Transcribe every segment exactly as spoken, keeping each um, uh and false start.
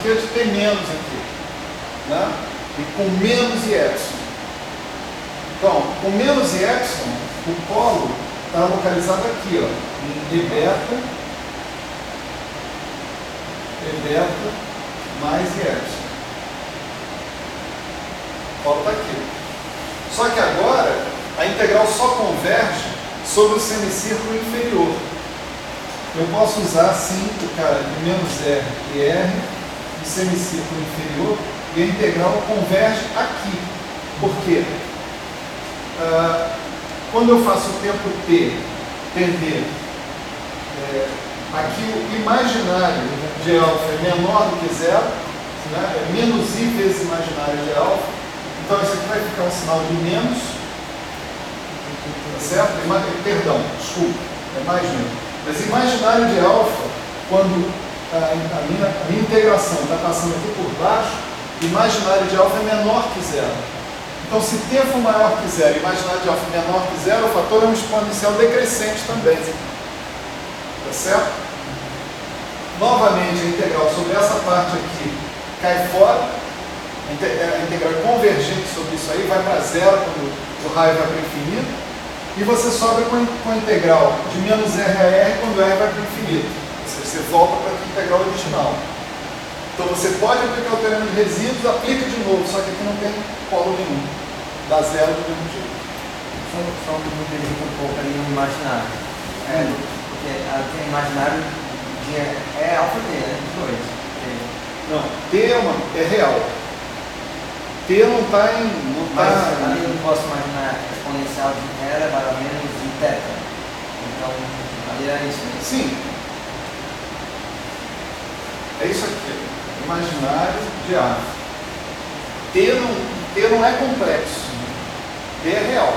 que de ter menos aqui, né? E com menos e epsilon. Então, com menos e epsilon, o polo está localizado aqui, ó, em E beta, E beta mais e epsilon. O polo está aqui. Só que agora, a integral só converge sobre o semicírculo inferior. Eu posso usar, assim, o cara de menos R e R, o semicírculo inferior, e a integral converge aqui. Por quê? Ah, quando eu faço o tempo t tender, é, aqui o imaginário de alfa é menor do que zero, né? É menos i vezes imaginário de alfa, então isso aqui vai ficar um sinal de menos, tá certo? Ima perdão, desculpa, é mais menos. Mas imaginário de alfa, quando a, a, minha, a minha integração está passando aqui por baixo, imaginário de alfa é menor que zero. Então, se t for maior que zero e imaginário de alfa é menor que zero, o fator é um exponencial decrescente também. Tá certo? Novamente, a integral sobre essa parte aqui cai fora. A integral é convergente sobre isso aí, vai para zero quando o raio vai para o infinito. E você sobra com a integral de menos R a R quando R vai para o infinito. Ou seja, você volta para a integral original. Então você pode aplicar o teorema de resíduos, aplica de novo, só que aqui não tem polo nenhum. Dá zero do mesmo jeito. Só, só um um pouco ali no imaginário. É, hum. Porque tem imaginário de é alfa T, né? dois. Não, T é, uma, é real. T não está em. Não tá, mas ali eu não posso imaginar exponencial de era para menos de teta. Então, ali é isso, né? Sim. É isso aqui. Imaginário de A. T não, T não é complexo. T é real.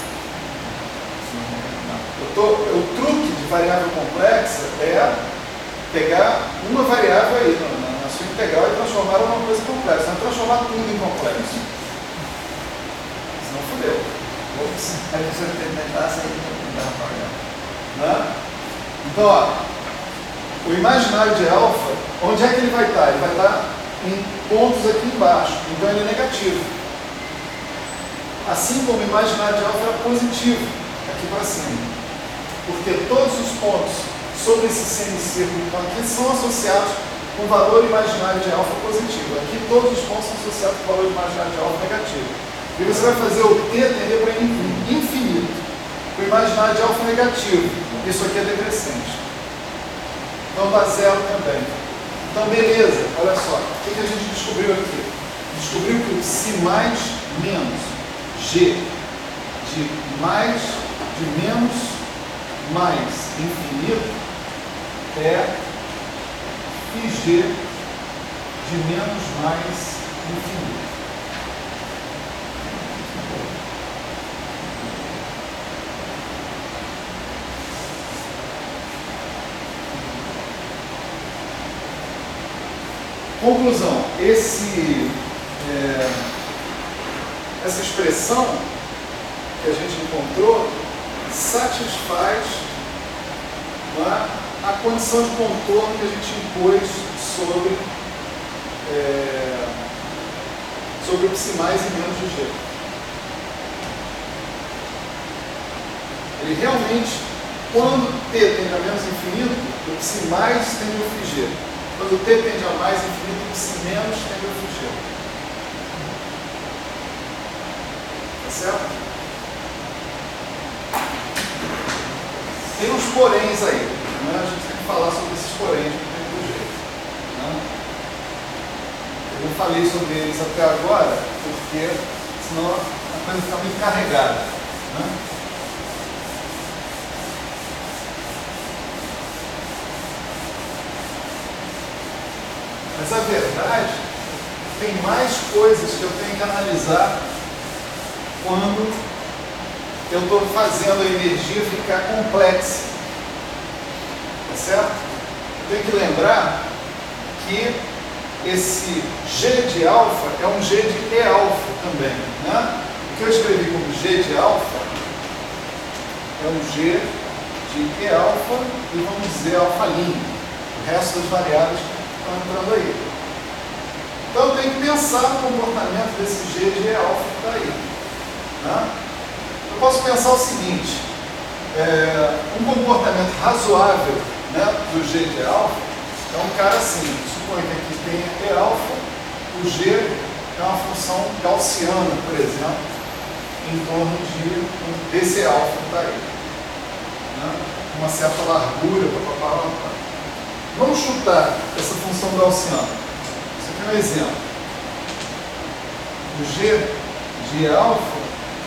Eu tô, o truque de variável complexa é pegar uma variável aí na, na sua integral e transformar ela numa coisa complexa. Não transformar tudo em complexo. Senão fudeu. Ops. Aí você tentar sair do pagar. Né? Então, ó, o imaginário de alfa, onde é que ele vai estar? Ele vai estar em pontos aqui embaixo. Então ele é negativo. Assim como o imaginário de alfa é positivo, aqui para cima. Porque todos os pontos sobre esse semicírculo então, aqui são associados com o valor imaginário de alfa positivo. Aqui todos os pontos são associados com o valor imaginário de alfa negativo. E você vai fazer o t tender para infinito. O imaginário de alfa negativo. Isso aqui é decrescente. Então dá zero também. Então beleza, olha só. O que a gente descobriu aqui? Descobriu que o psi mais menos G de mais de menos mais infinito é φg de menos mais infinito. Conclusão, esse, é, essa expressão que a gente encontrou satisfaz, não é, a condição de contorno que a gente impôs sobre, é, sobre o psi mais e menos de G. Ele realmente, quando t tende a menos infinito, o psi mais tende ao φg. Quando t tende a mais infinito, o psi menos tende ao φg. Tá certo? Tem uns poréns aí, né? A gente tem que falar sobre esses poréns de todo jeito. Né? Eu não falei sobre eles até agora, porque senão a coisa fica muito carregada. Né? Mas a verdade, tem mais coisas que eu tenho que analisar quando eu estou fazendo a energia ficar complexa. Tá certo? Eu tenho que lembrar que esse G de alfa é um G de E alfa também. Né? O que eu escrevi como G de alfa é um G de E alfa e vamos dizer alfa linha. O resto das variáveis que estão entrando aí. pensar no comportamento desse G de E alfa que está aí. Né? Eu posso pensar o seguinte, é, um comportamento razoável, né, do G de E alfa é um cara assim, suponha que aqui tem E alfa, o G é uma função gaussiana, por exemplo, em torno de, desse E alfa que está aí. Né? Uma certa largura, papapá, papapá. Vamos chutar essa função gaussiana. Isso aqui é um exemplo. O G de E alfa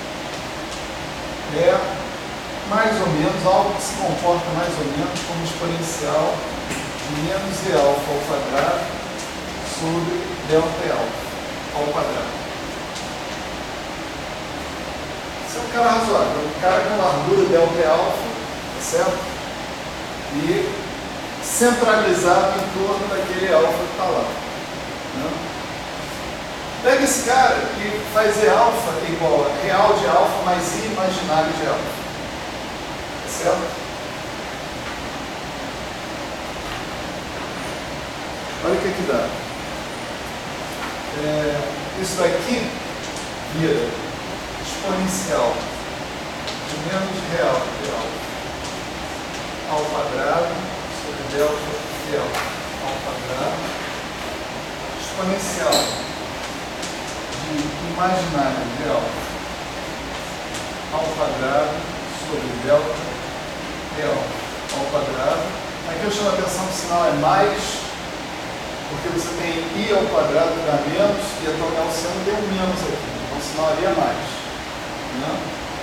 é mais ou menos algo que se comporta mais ou menos como exponencial de menos E alfa ao quadrado sobre delta E alfa ao quadrado. Esse é um cara razoável, um cara com largura delta E alfa, tá certo? E centralizado em torno daquele E alfa que está lá. Né? Pega esse cara e faz E alfa igual a real de alfa mais I imaginário de alfa. Tá certo? Olha o que que dá. É, isso daqui vira exponencial de menos real de alfa ao quadrado sobre delta de alfa ao quadrado, exponencial de imaginário de alfa ao quadrado sobre delta de alfa ao quadrado. Aqui eu chamo a atenção que o sinal é mais, porque você tem I ao quadrado que dá menos, e a tua gaussiana deu menos aqui, então o sinal ali é mais. Né?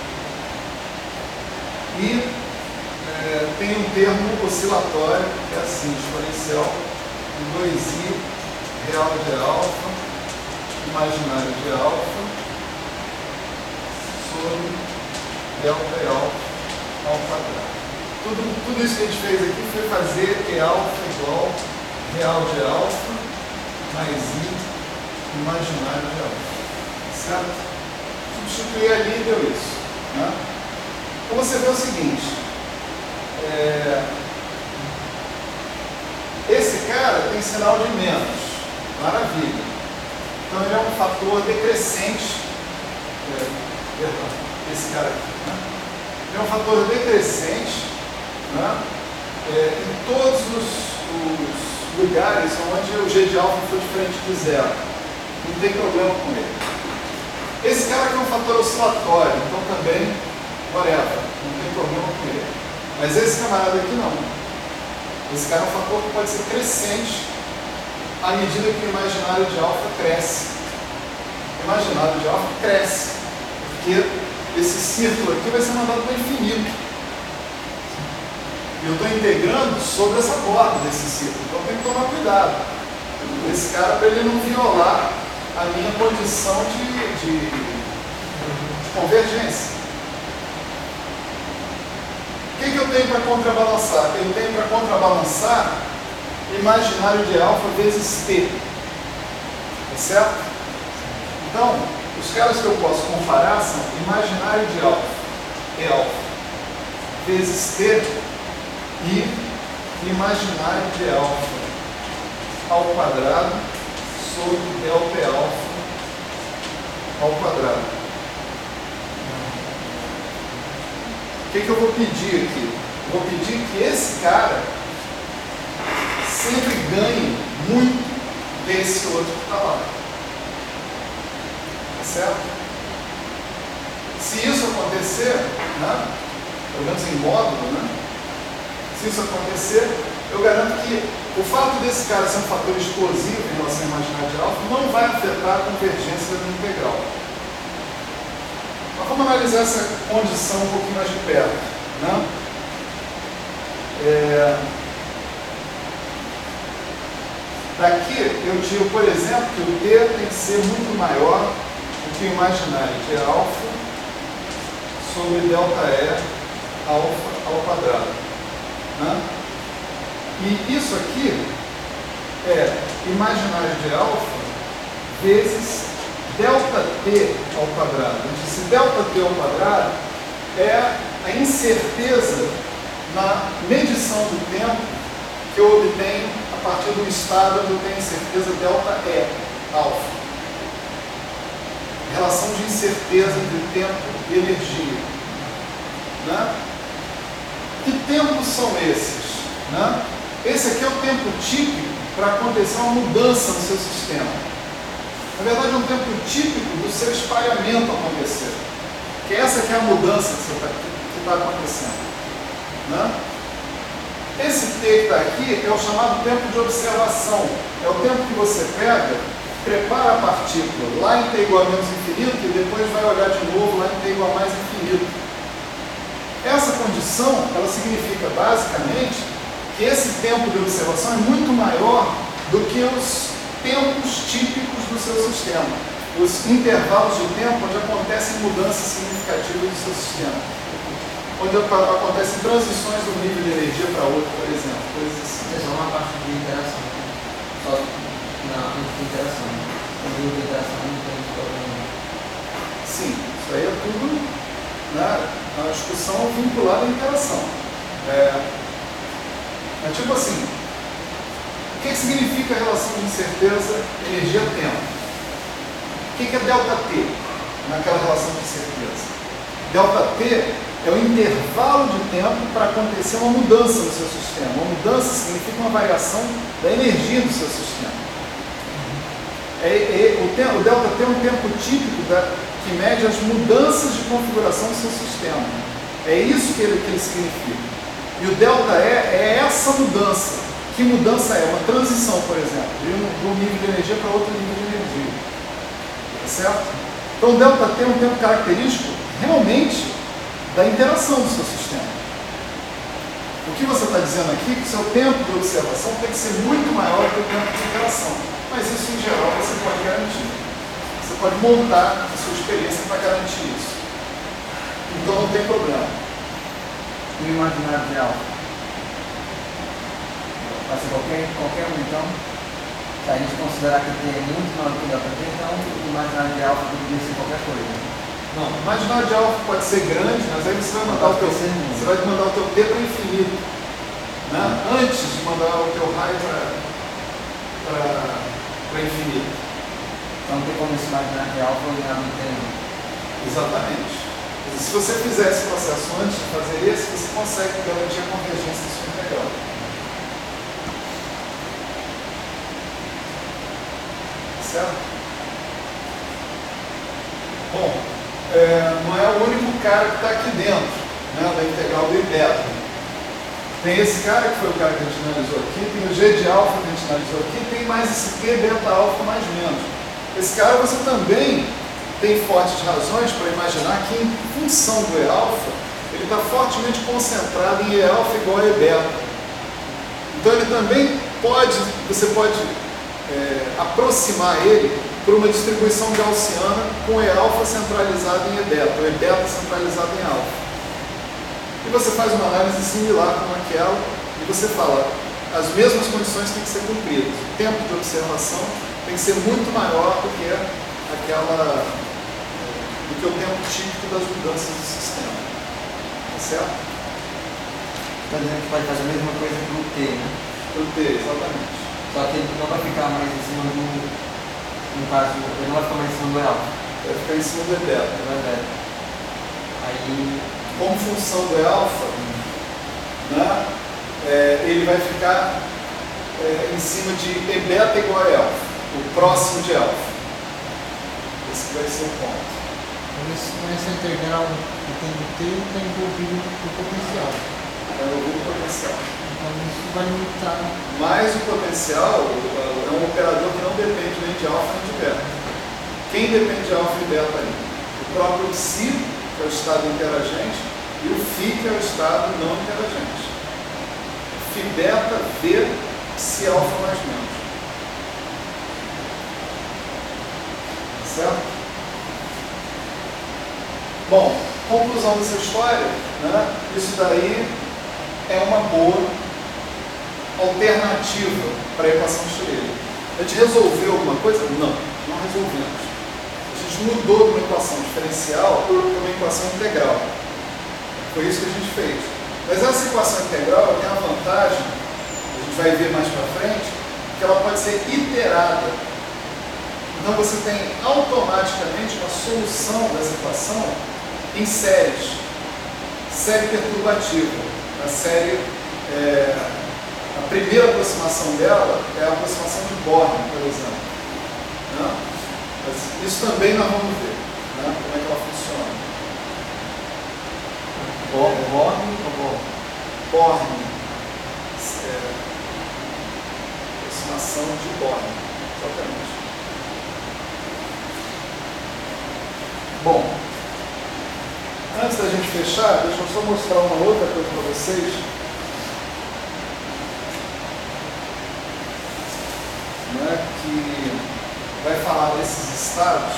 E é, tem um termo oscilatório, que é assim, exponencial de dois I real de alfa, imaginário de alfa, sobre delta E alfa ao quadrado. Tudo, tudo isso que a gente fez aqui foi fazer E alfa igual real de alfa mais I imaginário de alfa. Certo? Substituir ali e deu isso. Né? Então você vê o seguinte. É, esse cara tem sinal de menos, maravilha. Então ele é um fator decrescente. É, perdão, esse cara aqui. Né? Ele é um fator decrescente, né? É, em todos os, os lugares onde o G de alfa for diferente de zero. Não tem problema com ele. Esse cara aqui é um fator oscilatório, então também, whatever, não tem problema com ele. Mas esse camarada aqui não. Esse cara é um fator que pode ser crescente à medida que o imaginário de alfa cresce. O imaginário de alfa cresce, porque esse círculo aqui vai ser mandado para o infinito. E eu estou integrando sobre essa borda desse círculo, então tem que tomar cuidado. Esse cara, para ele não violar a minha condição de, de, de convergência. O que, que eu tenho para contrabalançar? Eu tenho para contrabalançar imaginário de alfa vezes T. Tá certo? Então, os caras que eu posso comparar são imaginário de alfa, E alfa, vezes T e imaginário de alfa ao quadrado sobre delta E alfa ao quadrado. O que, que eu vou pedir aqui? Eu vou pedir que esse cara sempre ganhe muito desse outro que está lá. Tá certo? Se isso acontecer, né, pelo menos em módulo, né, se isso acontecer, eu garanto que o fato desse cara ser um fator explosivo em relação ao imaginário de alfa não vai afetar a convergência da integral. Mas vamos analisar essa condição um pouquinho mais de perto. Né? É... Daqui eu tiro, por exemplo, que o T tem que ser muito maior do que o imaginário de alfa sobre delta E alfa ao quadrado. Né? E isso aqui é imaginário de alfa vezes delta T ao quadrado. Se delta T ao quadrado é a incerteza na medição do tempo que eu obtenho a partir do estado onde eu tenho certeza delta E alfa. relação de incerteza entre tempo e energia. Né? Que tempos são esses? Né? Esse aqui é o tempo típico para acontecer uma mudança no seu sistema. Na verdade, é um tempo típico do seu espalhamento acontecer. Que essa aqui é a mudança que está tá acontecendo. Né? Esse T que está aqui é o chamado tempo de observação. É o tempo que você pega, prepara a partícula lá em T igual a menos infinito e depois vai olhar de novo lá em T igual a mais infinito. Essa condição, ela significa basicamente que esse tempo de observação é muito maior do que os tempos típicos do seu sistema. Os intervalos de tempo onde acontecem mudanças significativas do seu sistema. Onde acontecem transições de um nível de energia para outro, por exemplo. Coisas assim. É só uma parte de interação. Só na interação. O nível de interação não tem problema. Sim, isso aí é tudo, né, uma discussão vinculada à interação. É, é tipo assim, o que, que significa a relação de incerteza energia-tempo? O que, que é delta-T naquela relação de incerteza? Delta-T é o intervalo de tempo para acontecer uma mudança no seu sistema. Uma mudança significa uma variação da energia do seu sistema. É, é, o, tempo, o delta-T é um tempo típico da, que mede as mudanças de configuração do seu sistema. É isso que ele, que ele significa. E o delta-E é essa mudança. Que mudança é? Uma transição, por exemplo, de um, de um nível de energia para outro nível de energia. Tá certo? Então o delta-T é um tempo característico realmente da interação do seu sistema. O que você está dizendo aqui é que o seu tempo de observação tem que ser muito maior que o tempo de interação. Mas isso, em geral, você pode garantir. Você pode montar a sua experiência para garantir isso. Então não tem problema. E o imaginário de alfa? Pode ser qualquer, qualquer um, então? Se a gente considerar que tem muito maior que o delta T, então o imaginário de alfa poderia ser qualquer coisa. Não, o imaginário de alfa pode ser grande, mas aí você vai mandar o teu, você vai mandar o teu T para infinito. Né? Antes de mandar o teu raio para infinito. Então não tem como esse imaginário de alfa olhar no tempo. Exatamente. Se você fizer esse processo antes de fazer esse, você consegue garantir a convergência da sua integral. Certo? Bom, é, não é o único cara que está aqui dentro, né, da integral do I beta. Tem esse cara que foi o cara que a gente analisou aqui, tem o G de alfa que a gente analisou aqui, tem mais esse Q beta alfa mais menos. Esse cara você também tem fortes razões para imaginar que, em função do E alfa, ele está fortemente concentrado em E alfa igual a E beta. Então ele também pode, você pode é, aproximar ele por uma distribuição gaussiana com E alfa centralizado em E beta, ou E beta centralizado em alfa. E você faz uma análise similar com aquela e você fala, as mesmas condições têm que ser cumpridas. O tempo de observação tem que ser muito maior do que aquela, do que o tempo típico das mudanças do sistema. Tá certo? Está dizendo que pode fazer a mesma coisa para o T, né? Para o T, exatamente. Só que ele não vai ficar mais em cima do, no caso, ele não vai ficar mais em cima do E alfa. Vai ficar em cima do E beta. Do E beta. Aí, como função do E alfa, né, é, ele vai ficar é, em cima de E beta igual a E alfa, o próximo de alfa. Esse vai ser o ponto. Nessa integral que tem o T, está envolvido o potencial. É o potencial. Então isso vai limitar. Mas o potencial é um operador que não depende nem de alfa nem de beta. Quem depende de alfa e beta ali? O próprio psi, que é o estado interagente, e o φ, que é o estado não interagente. Φ beta, V, psi alfa mais menos. Certo? Bom, conclusão dessa história, né? Isso daí é uma boa alternativa para a equação de Schrödinger. A gente resolveu alguma coisa? Não, não resolvemos. A gente mudou de uma equação diferencial para uma equação integral. Foi isso que a gente fez. Mas essa equação integral tem a vantagem, a gente vai ver mais para frente, que ela pode ser iterada. Então você tem automaticamente uma solução dessa equação em séries. Série perturbativa. A série, é, a primeira aproximação dela é a aproximação de Born, por exemplo. Né? Mas isso também nós vamos ver, né? Como é que ela funciona. Born ou Born? Born. É, aproximação de Born. Exatamente. Bom, antes da gente fechar, deixa eu só mostrar uma outra coisa para vocês. Né, que vai falar desses estados.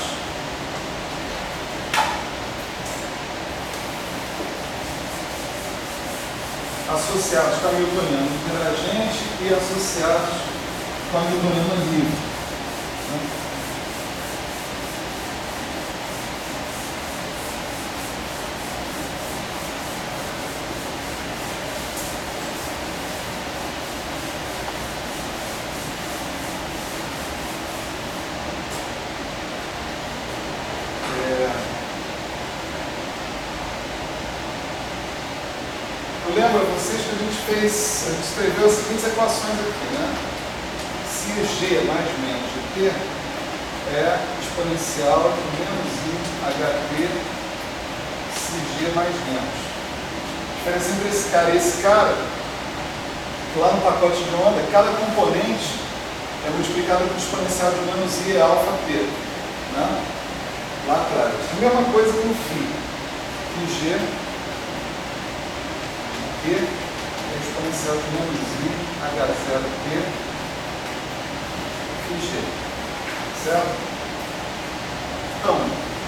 Associados com a newtoniana divergente e associados com a newtoniana livre. Né? Lembra vocês que a gente fez, a gente escreveu as seguintes equações aqui, né? Se G mais menos Gt é exponencial de menos I Ht se G mais menos. A diferença entre esse cara e esse cara, que lá no pacote de onda, cada componente é multiplicado por exponencial de menos I alfa t. Né? Lá atrás. A mesma coisa com φ. Φg é exponencial de menos I H zero T Φg. Certo? Então,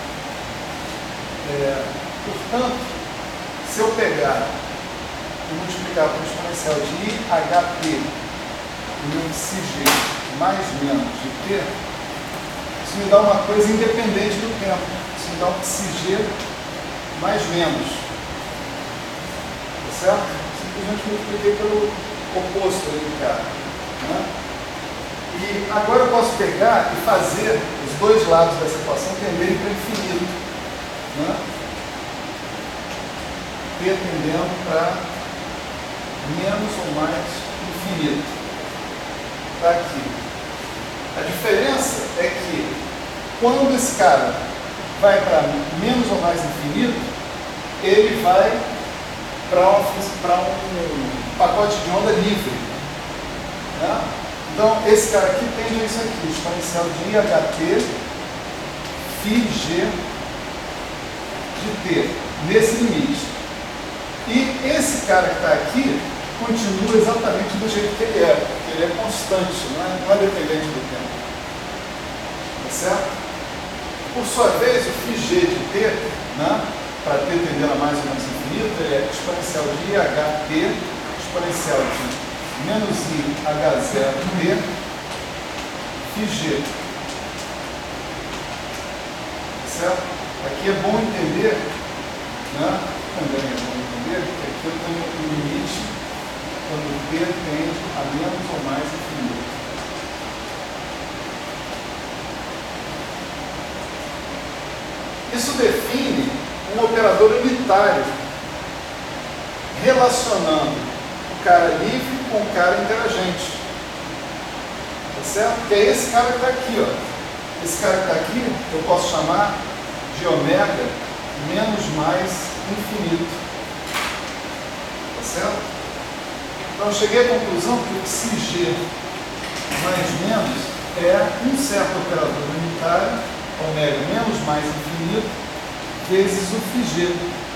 é, portanto, se eu pegar e multiplicar por exponencial de I Ht menos Cg mais menos de T, isso me dá uma coisa independente do tempo. Isso me dá um Cg mais menos. Certo? Simplesmente multipliquei pelo oposto ali do cara. Né? E agora eu posso pegar e fazer os dois lados dessa equação tenderem para infinito. Né? T tendendo para menos ou mais infinito. Está aqui. A diferença é que quando esse cara vai para menos ou mais infinito, ele vai para um, um pacote de onda livre. Né? Então, esse cara aqui tende a isso aqui, exponencial de I Ht Φg de T, nesse limite. E esse cara que está aqui continua exatamente do jeito que ele é, porque ele é constante, não é, não é dependente do tempo. Tá certo? Por sua vez, o Φg de T, né, para T tendendo a mais ou menos infinito, ele é exponencial de I Ht, exponencial de menos I H zero T, Φg. Certo? Aqui é bom entender, né, também é bom entender, que aqui eu tenho um limite quando T tende a menos ou mais infinito. Isso define um operador unitário relacionando o cara livre com o cara interagente. Tá certo? Que é esse cara que está aqui, ó. Esse cara que está aqui, eu posso chamar de ômega menos mais infinito. Tá certo? Então eu cheguei à conclusão que o Cg mais menos é um certo operador unitário, ômega menos mais infinito, vezes o Φg.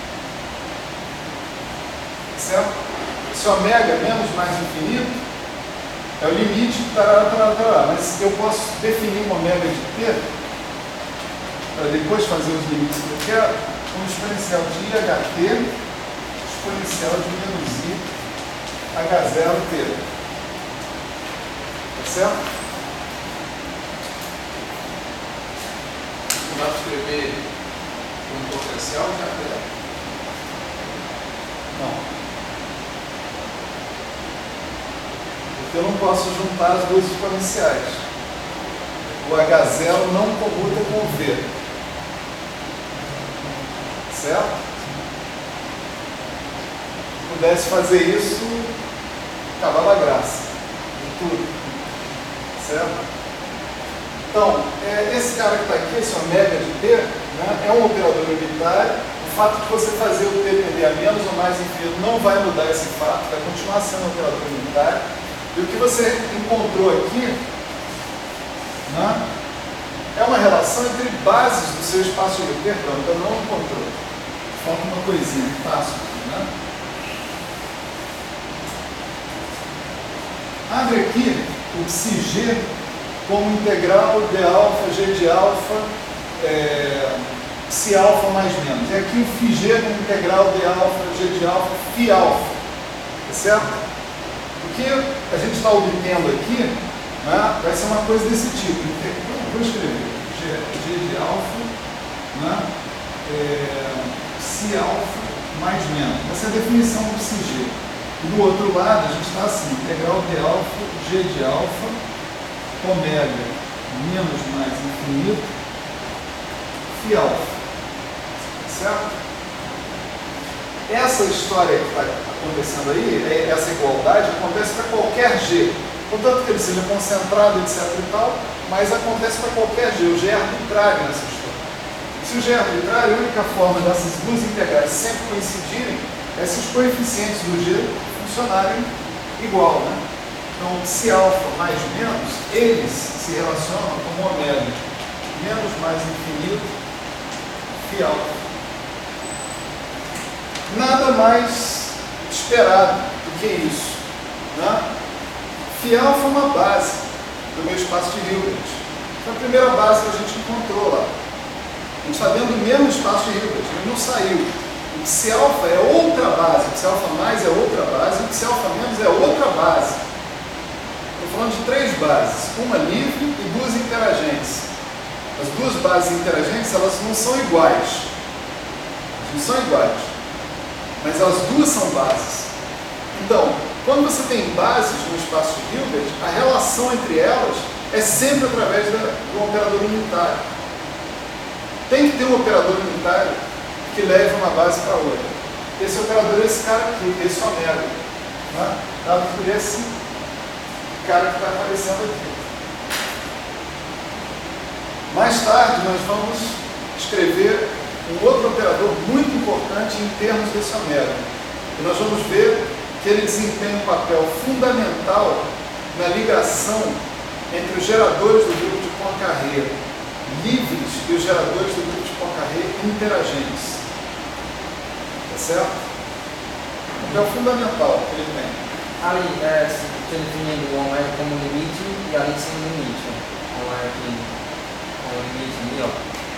Certo? Esse ômega menos mais infinito é o limite, tarará, tarará, tarará. Mas eu posso definir um ômega de T, para depois fazer os limites que eu quero, como exponencial de I Ht, exponencial de menos I H zero T. Tá certo? Não dá para escrever um potencial já é. Não. Porque eu não posso juntar as duas exponenciais. o H zero não comuta com o V. Certo? Se pudesse fazer isso, acabava a graça de tudo. Certo? Então, é, esse cara que está aqui, esse ômega de T, né, é um operador unitário. O fato de você fazer o T tender a menos ou mais infinito não vai mudar esse fato, vai continuar sendo um operador unitário. E o que você encontrou aqui, né, é uma relação entre bases do seu espaço de perdão, então não encontrou. Falta uma coisinha, fácil, né? Abre aqui o psi-g como integral de alfa, g de alfa, é, psi alfa mais menos. E aqui o φg como integral de alfa, g de alfa, φ alfa. Tá certo? O que a gente está obtendo aqui, né, vai ser uma coisa desse tipo. Vou escrever g, g de alfa, né, é, psi alfa mais menos. Essa é a definição do psi-g. E do outro lado, a gente está assim, integral de alfa, g de alfa, ômega menos mais infinito, φ alfa. Certo? Essa história que está acontecendo aí, essa igualdade, acontece para qualquer G. Contanto que ele seja concentrado, etc e tal, mas acontece para qualquer G. O G é arbitrário nessa história. Se o G é arbitrário, a única forma dessas duas integrais sempre coincidirem é se os coeficientes do G funcionarem igual, né? Então, se alfa mais menos, eles se relacionam como ômega menos mais infinito, φ alfa. Nada mais esperado do que isso, né? Φ alfa é uma base do meu espaço de Hilbert. Foi a primeira base que a gente encontrou lá. A gente está vendo o mesmo espaço de Hilbert, ele não saiu. O psi alfa é outra base, o psi alfa mais é outra base, o psi alfa menos é outra base. Estou falando de três bases, uma livre e duas interagentes. As duas bases interagentes, elas não são iguais. Não são iguais. Mas as duas são bases. Então, quando você tem bases no espaço de Hilbert, a relação entre elas é sempre através da, de um operador unitário. Tem que ter um operador unitário que leve uma base para outra. Esse operador é esse cara aqui, esse ômega, né? Dado por esse cara que está aparecendo aqui. Mais tarde nós vamos escrever um outro operador muito importante em termos desse ômega. E nós vamos ver que ele desempenha um papel fundamental na ligação entre os geradores do grupo de Poincaré livres e os geradores do grupo de Poincaré interagentes. Tá certo? Um papel fundamental que ele tem. Ali, é, você definindo o ômega como limite e ali sem limite. O ômega aqui com o limite ali, ó.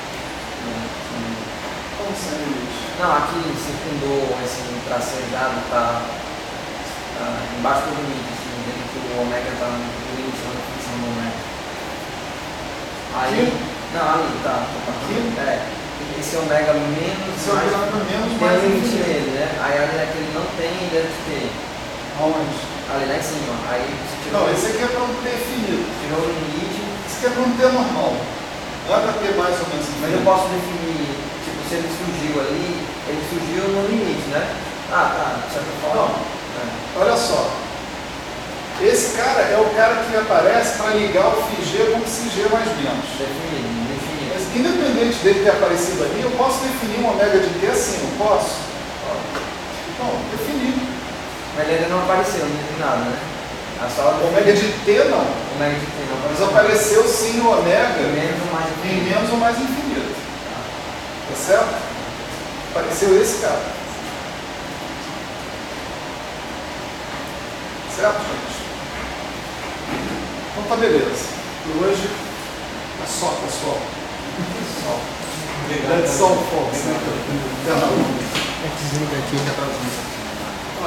Como sem limite? Não, aqui circundou esse traceiro dado, tá, tá embaixo do limite, assim, dentro que o ômega está no limite da definição do ômega. Aí, aqui? Não, ali tá. Aqui? É. Esse ômega menos. Esse ômega menos tem mais um limite infinito. nele, né? Aí ali naquele não tem, deve ter. Aonde? Ali lá em cima. Aí você tirou, Não, esse aqui é para não ter finito. tirou o limite. Esse aqui é para não ter normal. Não é para ter mais ou menos Mas eu infinito. posso definir, tipo, se ele surgiu ali, ele surgiu no limite, né? Ah, tá, de certa forma. É. Olha só. Esse cara é o cara que aparece para ligar o φg com o psi-g mais menos. Definido, definido. Mas independente dele ter aparecido ali, eu posso definir um ômega de T assim, não posso? Então, defini. Mas ele ainda não apareceu, não tem nada, né? É só O ômega de T não. o ômega de T não Mas apareceu. apareceu sim o ômega Menos ou mais em menos ou mais infinito. Tá certo? Apareceu esse cara. Certo, gente? Então tá beleza. Por hoje é só, pessoal. Só. Obrigado, São Paulo. É que desliga aqui, dá pra